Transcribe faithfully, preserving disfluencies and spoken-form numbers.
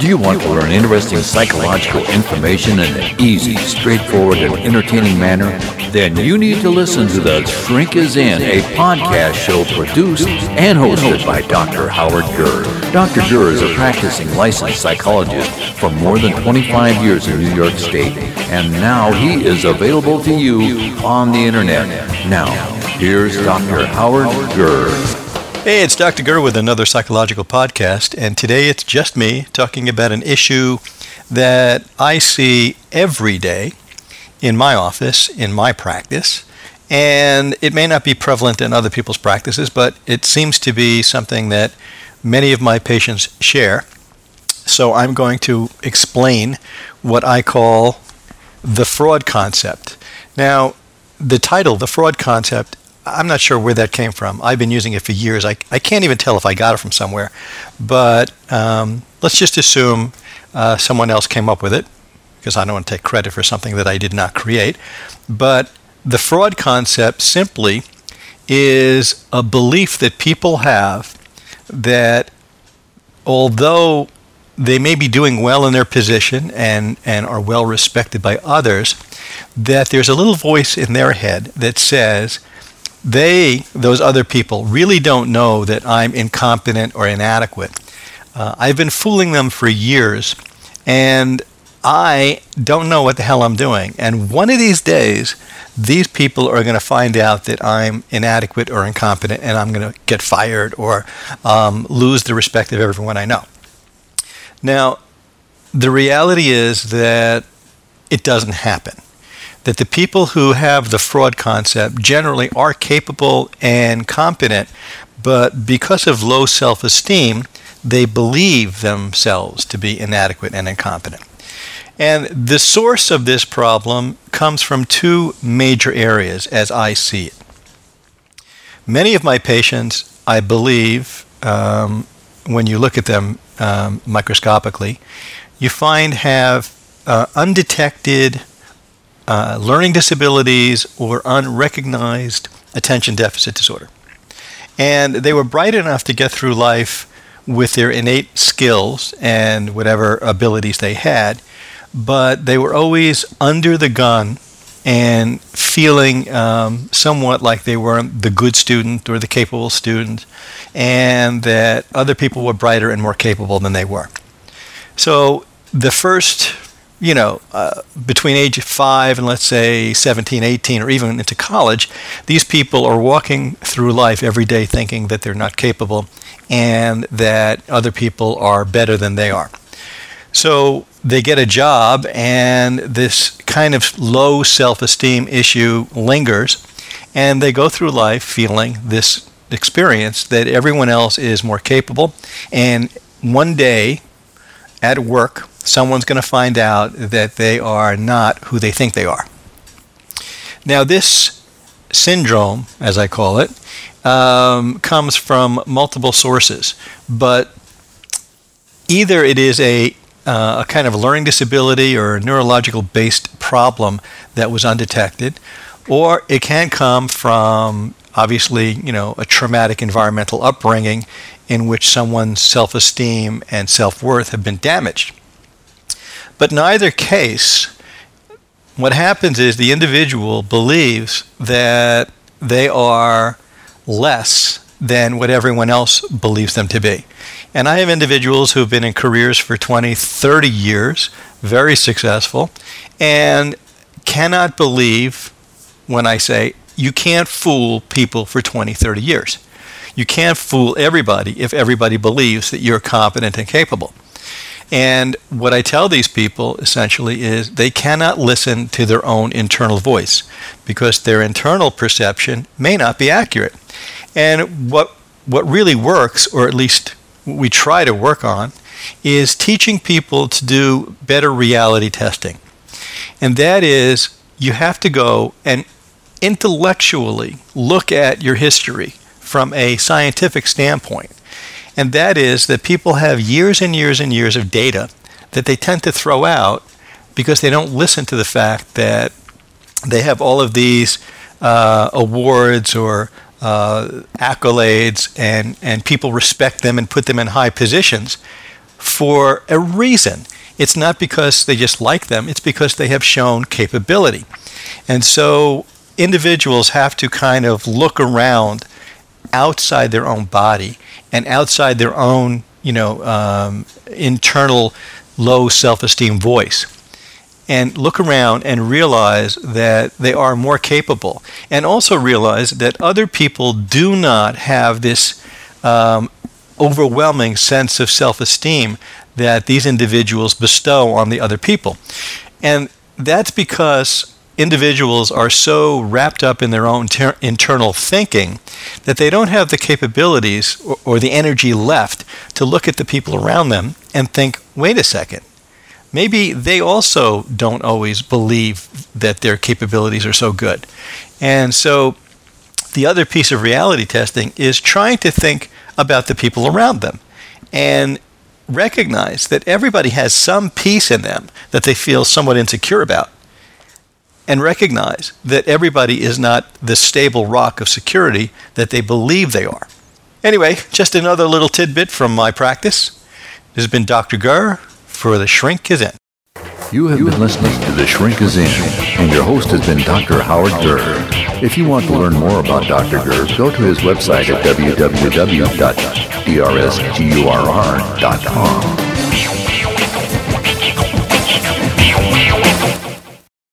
Do you want to learn interesting psychological information in an easy, straightforward, and entertaining manner? Then you need to listen to The Shrink Is In, a podcast show produced and hosted by Doctor Howard Gurr. Doctor Gurr is a practicing licensed psychologist for more than twenty-five years in New York State, and now he is available to you on the internet. Now, here's Doctor Howard Gurr. Hey, it's Doctor Gurr with another psychological podcast, and today it's just me talking about an issue that I see every day in my office, in my practice, and it may not be prevalent in other people's practices, but it seems to be something that many of my patients share. So I'm going to explain what I call the fraud concept. Now, the title, the fraud concept, I'm not sure where that came from. I've been using it for years. I, I can't even tell if I got it from somewhere. But um, let's just assume uh, someone else came up with it, because I don't want to take credit for something that I did not create. But the fraud concept simply is a belief that people have that although they may be doing well in their position and, and are well respected by others, that there's a little voice in their head that says, they, those other people, really don't know that I'm incompetent or inadequate. Uh, I've been fooling them for years, and I don't know what the hell I'm doing. And one of these days, these people are going to find out that I'm inadequate or incompetent, and I'm going to get fired or um, lose the respect of everyone I know. Now, the reality is that it doesn't happen. That the people who have the fraud concept generally are capable and competent, but because of low self-esteem, they believe themselves to be inadequate and incompetent. And the source of this problem comes from two major areas as I see it. Many of my patients, I believe, um, when you look at them um, microscopically, you find have uh, undetected Uh, learning disabilities or unrecognized attention deficit disorder. And they were bright enough to get through life with their innate skills and whatever abilities they had, but they were always under the gun and feeling um, somewhat like they weren't the good student or the capable student, and that other people were brighter and more capable than they were. So the first you know, uh, between age five and let's say seventeen, eighteen, or even into college, these people are walking through life every day thinking that they're not capable and that other people are better than they are. So they get a job, and this kind of low self-esteem issue lingers, and they go through life feeling this experience that everyone else is more capable, and one day at work, someone's going to find out that they are not who they think they are. Now, this syndrome, as I call it, um, comes from multiple sources, but either it is a, uh, a kind of learning disability or a neurological-based problem that was undetected, or it can come from, obviously, you know, a traumatic environmental upbringing in which someone's self-esteem and self-worth have been damaged. But in either case, what happens is the individual believes that they are less than what everyone else believes them to be. And I have individuals who have been in careers for twenty, thirty years, very successful, and cannot believe when I say, you can't fool people for twenty, thirty years. You can't fool everybody if everybody believes that you're competent and capable. And what I tell these people essentially is they cannot listen to their own internal voice because their internal perception may not be accurate. And what what really works, or at least we try to work on, is teaching people to do better reality testing. And that is, you have to go and intellectually look at your history from a scientific standpoint. And that is that people have years and years and years of data that they tend to throw out because they don't listen to the fact that they have all of these uh, awards or uh, accolades, and, and people respect them and put them in high positions for a reason. It's not because they just like them, it's because they have shown capability. And so individuals have to kind of look around outside their own body and outside their own, you know, um, internal low self-esteem voice, and look around and realize that they are more capable, and also realize that other people do not have this um, overwhelming sense of self-esteem that these individuals bestow on the other people. And that's because individuals are so wrapped up in their own ter- internal thinking that they don't have the capabilities or, or the energy left to look at the people around them and think, wait a second, maybe they also don't always believe that their capabilities are so good. And so the other piece of reality testing is trying to think about the people around them and recognize that everybody has some piece in them that they feel somewhat insecure about. And recognize that everybody is not the stable rock of security that they believe they are. Anyway, just another little tidbit from my practice. This has been Doctor Gur for The Shrink Is In. You have been listening to The Shrink Is In, and your host has been Doctor Howard Gur. If you want to learn more about Doctor Gur, go to his website at w w w dot d r s gur dot com.